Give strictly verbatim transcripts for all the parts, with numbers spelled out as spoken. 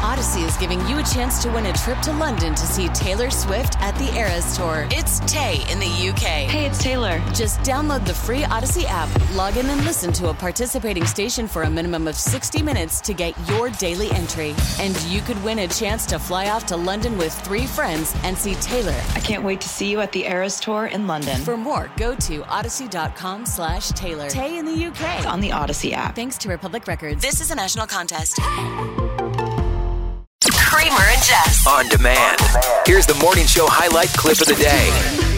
Odyssey is giving you a chance to win a trip to London to see Taylor Swift at the Eras Tour. It's Tay in the U K. Hey, it's Taylor. Just download the free Odyssey app, log in and listen to a participating station for a minimum of sixty minutes to get your daily entry. And you could win a chance to fly off to London with three friends and see Taylor. I can't wait to see you at the Eras Tour in London. For more, go to odyssey.com slash Taylor. Tay in the U K. It's on the Odyssey app. Thanks to Republic Records. This is a national contest. Kramer and Jess. On demand. Here's the morning show highlight clip of the day.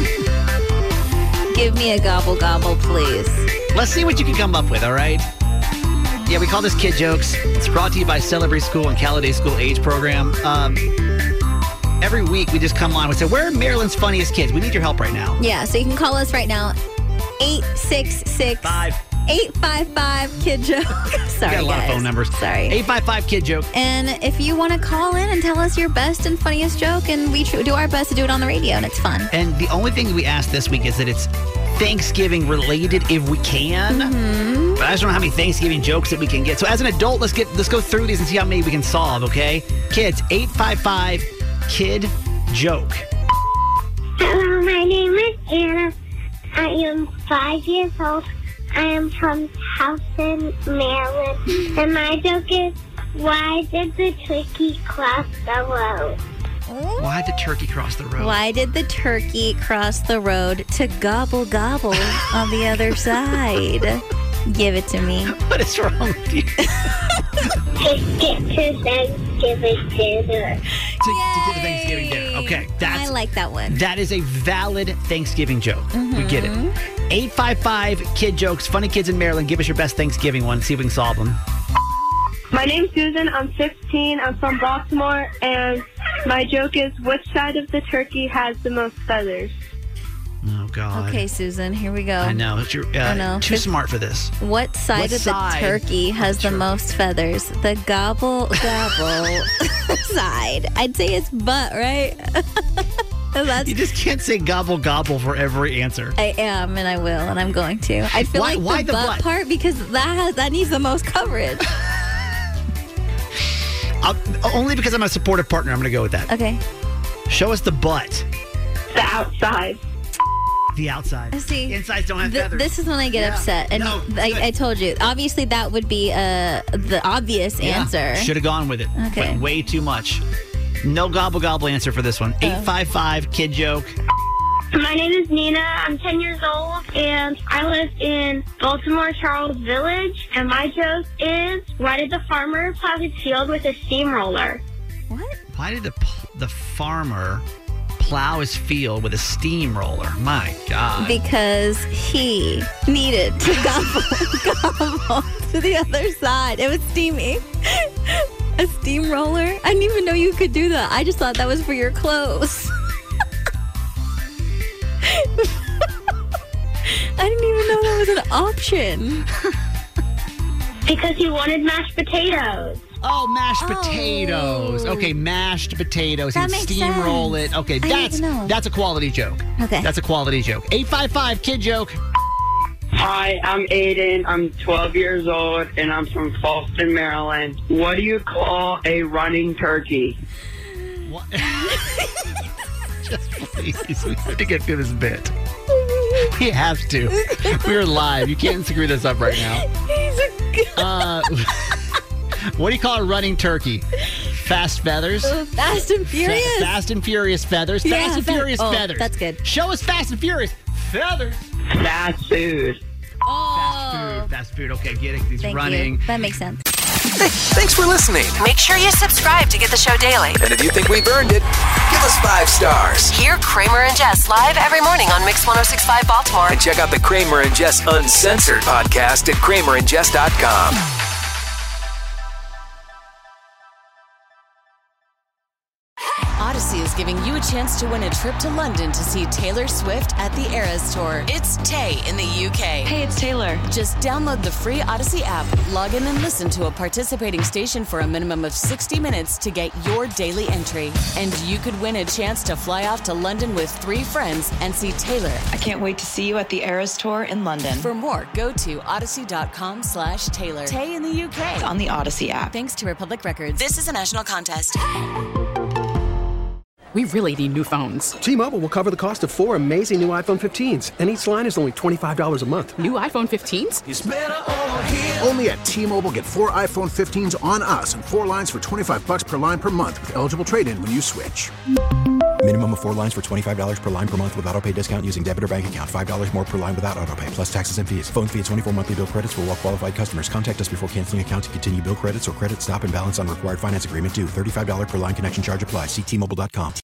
Give me a gobble gobble, please. Let's see what you can come up with, all right? Yeah, we call this Kid Jokes. It's brought to you by Celebrate School and Calladay School Age Program. Um, every week we just come on and say, where are Maryland's funniest kids? We need your help right now. Yeah, so you can call us right now. eight six six Five. eight five five Kid Joke. Sorry, We got a lot guys. of phone numbers. Sorry. eight five five Kid Joke. And if you want to call in and tell us your best and funniest joke, and we tr- do our best to do it on the radio, and it's fun. And the only thing we asked this week is that it's Thanksgiving related if we can. Mm-hmm. But I just don't know how many Thanksgiving jokes that we can get. So as an adult, let's get let's go through these and see how many we can solve, okay? Kids, eight five five Kid Joke. Hello, my name is Anna. I am five years old. I am from Houston, Maryland. And my joke is, why did the turkey cross the road? Why did the turkey cross the road? Why did the turkey cross the road to gobble gobble on the other side? Give it to me. What is wrong with you? To get to Thanksgiving dinner. to, to get the Thanksgiving dinner. Okay, that's I like that one. that is a valid Thanksgiving joke. Mm-hmm. We get it. eight five five Kid Jokes. Funny kids in Maryland. Give us your best Thanksgiving one. See if we can solve them. My name's Susan. I'm sixteen. I'm from Baltimore. And my joke is, which side of the turkey has the most feathers? Oh, God. Okay, Susan, here we go. I know. You're uh, I know. too This- smart for this. What side What of side the turkey has of the the tur- most feathers? The gobble gobble side. I'd say it's butt, right? That's You just can't say gobble gobble for every answer. I am, and I will, and I'm going to. I feel Why- like why the, the butt, butt? part because that has that needs the most coverage. I'll, only because I'm a supportive partner, I'm going to go with that. Okay. Show us the butt. The outside. The outside. See, Insides don't have th- feathers. this is when I get Yeah. upset, and No, I, good. I told you. Obviously, that would be uh, the obvious answer. Should have gone with it. Okay. Went way too much. No gobble gobble answer for this one. Oh. eight five five Kid Joke. My name is Nina. I'm ten years old, and I live in Baltimore Charles Village. And my joke is, why did the farmer plow his field with a steamroller? What? Why did the pl- the farmer plow his field with a steamroller? My God. Because he needed to gobble gobble to the other side. It was steamy. A steamroller? I didn't even know you could do that. I just thought that was for your clothes. I didn't even know that was an option. Because he wanted mashed potatoes. Oh, mashed Oh. potatoes. Okay, mashed potatoes That and makes steamroll sense. it. Okay, I that's didn't know. that's a quality joke. Okay. That's a quality joke. eight five five Kid Joke. Hi, I'm Aiden. I'm twelve years old, and I'm from Falston, Maryland. What do you call a running turkey? What? Just please, we have to get through this bit. We have to. We're live. You can't screw this up right now. He's a Uh, what do you call a running turkey? Fast feathers? Fast and Furious. Fa- fast and Furious feathers? Fast Yeah, and fa- Furious oh, feathers. that's good. Show us Fast and Furious feathers. Fast food. Fast food. Fast food. Okay, get it. He's Thank running. you. That makes sense. Hey, thanks for listening. Make sure you subscribe to get the show daily. And if you think we've earned it, give us five stars. Hear Kramer and Jess live every morning on Mix one oh six point five Baltimore. And check out the Kramer and Jess Uncensored podcast at kramer and jess dot com. Odyssey is giving you a chance to win a trip to London to see Taylor Swift at the Eras Tour. It's Tay in the U K. Hey, it's Taylor. Just download the free Odyssey app, log in and listen to a participating station for a minimum of sixty minutes to get your daily entry. And you could win a chance to fly off to London with three friends and see Taylor. I can't wait to see you at the Eras Tour in London. For more, go to odyssey.com slash Taylor. Tay in the U K. It's on the Odyssey app. Thanks to Republic Records. This is a national contest. We really need new phones. T-Mobile will cover the cost of four amazing new iPhone fifteens, and each line is only twenty-five dollars a month. New iPhone fifteens? It's better over here. Only at T-Mobile, get four iPhone fifteens on us and four lines for twenty-five bucks per line per month with eligible trade-in when you switch. Minimum of four lines for twenty-five dollars per line per month with autopay discount using debit or bank account. five dollars more per line without autopay, plus taxes and fees. Phone fee at twenty-four monthly bill credits for well-qualified customers. Contact us before canceling account to continue bill credits or credit stop and balance on required finance agreement due. thirty-five dollars per line connection charge applies. See T Mobile dot com.